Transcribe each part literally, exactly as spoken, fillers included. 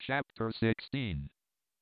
Chapter sixteen.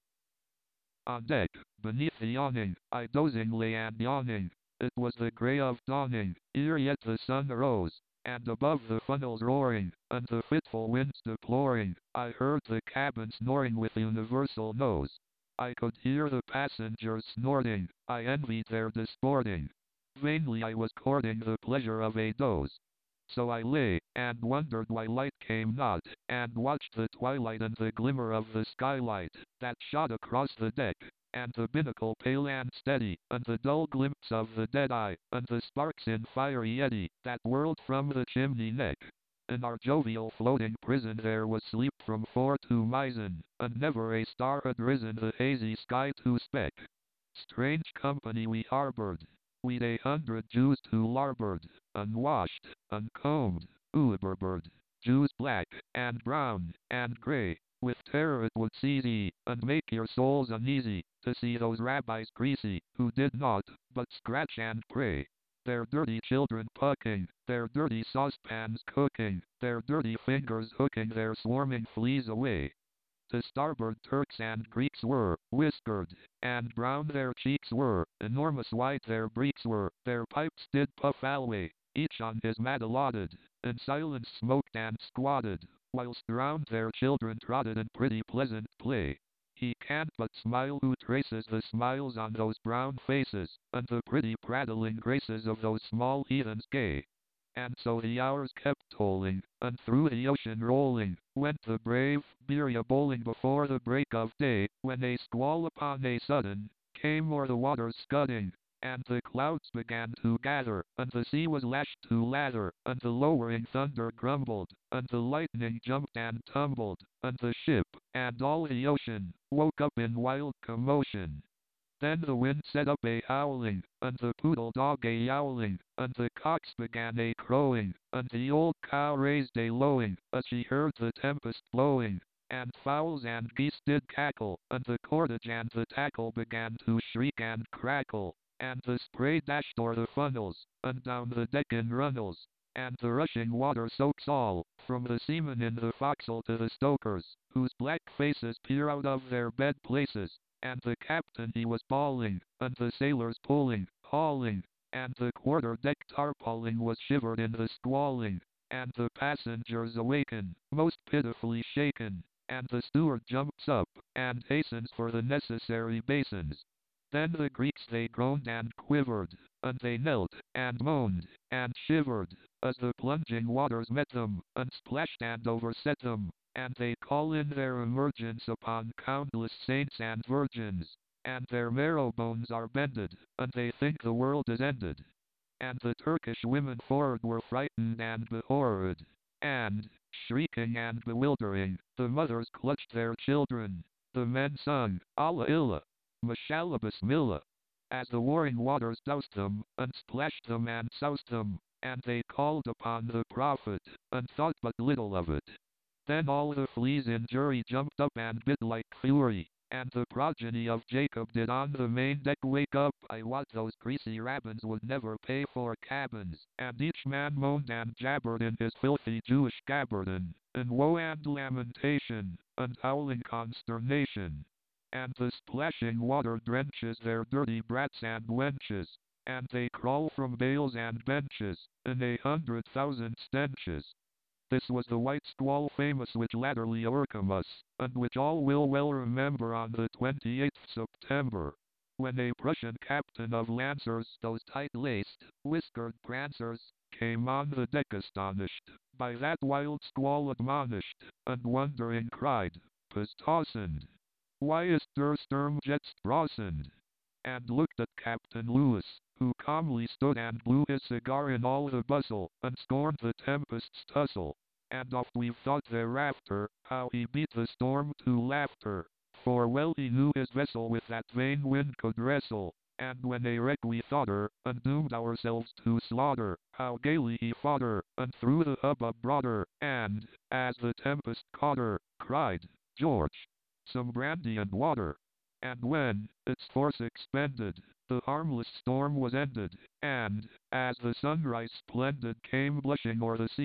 On deck, beneath the awning, I dozing lay and yawning. It was the grey of dawning, ere yet the sun arose, and above the funnels roaring, and the fitful winds deploring, I heard the cabin snoring with universal nose. I could hear the passengers snorting, I envied their disporting. Vainly I was courting the pleasure of a doze. So I lay, and wondered why light came not, and watched the twilight and the glimmer of the skylight, that shot across the deck, and the binnacle pale and steady, and the dull glimpse of the dead eye, and the sparks in fiery eddy, that whirled from the chimney neck. In our jovial floating prison there was sleep from four to mizzen, and never a star had risen the hazy sky to speck. Strange company we harbored. We'd a hundred Jews to larboard, unwashed, uncombed, uberbeard, Jews black, and brown, and grey. With terror it would seize ye, and make your souls uneasy, to see those rabbis greasy, who did naught but scratch and pray. Their dirty children pucking, their dirty saucepans cooking, their dirty fingers hooking their swarming fleas away. To starboard Turks and Greeks were, whiskered, and brown their cheeks were, enormous white their breeks were, their pipes did puff alway, each on his mat allotted, in silence smoked and squatted, whilst round their children trotted in pretty pleasant play. He can't but smile who traces the smiles on those brown faces, and the pretty prattling graces of those small heathens gay. And so the hours kept tolling, and through the ocean rolling, went the brave Berea bowling before the break of day, when a squall upon a sudden, came o'er the waters scudding, and the clouds began to gather, and the sea was lashed to lather, and the lowering thunder grumbled, and the lightning jumped and tumbled, and the ship, and all the ocean, woke up in wild commotion. Then the wind set up a howling, and the poodle dog a yowling, and the cocks began a crowing, and the old cow raised a lowing, as she heard the tempest blowing, and fowls and geese did cackle, and the cordage and the tackle began to shriek and crackle, and the spray dashed o'er the funnels, and down the deck in runnels, and the rushing water soaks all, from the seamen in the forecastle to the stokers, whose black faces peer out of their bed places. And the captain he was bawling, and the sailors pulling, hauling, and the quarter-deck tarpaulin was shivered in the squalling, and the passengers awaken, most pitifully shaken, and the steward jumps up, and hastens for the necessary basins. Then the Greeks they groaned and quivered, and they knelt, and moaned, and shivered, as the plunging waters met them, and splashed and overset them. And they call in their emergence upon countless saints and virgins, and their marrow bones are bended, and they think the world is ended. And the Turkish women forward were frightened and behorrid, and, shrieking and bewildering, the mothers clutched their children. The men sung, Allah illah, Mashallah Bismillah, as the warring waters doused them, and splashed them and soused them, and they called upon the Prophet, and thought but little of it. Then all the fleas in jury jumped up and bit like fury, and the progeny of Jacob did on the main deck wake up. I wot those greasy rabbins would never pay for cabins, and each man moaned and jabbered in his filthy Jewish gabardine, in woe and lamentation, and howling consternation. And the splashing water drenches their dirty brats and wenches, and they crawl from bales and benches, in a hundred thousand stenches. This was the white squall famous which latterly o'ercome us, and which all will well remember on the twenty-eighth September, when a Prussian captain of lancers, those tight-laced, whiskered prancers, came on the deck astonished, by that wild squall admonished, and wondering cried, "'Tis tossend! Why is der Sturm jetzt brausend?" And looked at Captain Lewis, who calmly stood and blew his cigar in all the bustle, and scorned the tempest's tussle. And oft we've thought thereafter, how he beat the storm to laughter, for well he knew his vessel with that vain wind could wrestle, and when a wreck we thought her, and doomed ourselves to slaughter, how gaily he fought her, and through the hubbub brought her, and, as the tempest caught her, cried, "George, some brandy and water." And when, its force expended, the harmless storm was ended, and, as the sunrise splendid came blushing o'er the sea,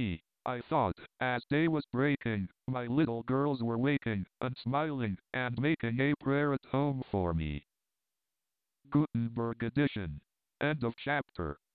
I thought, as day was breaking, my little girls were waking, and smiling, and making a prayer at home for me. Gutenberg edition. End of chapter.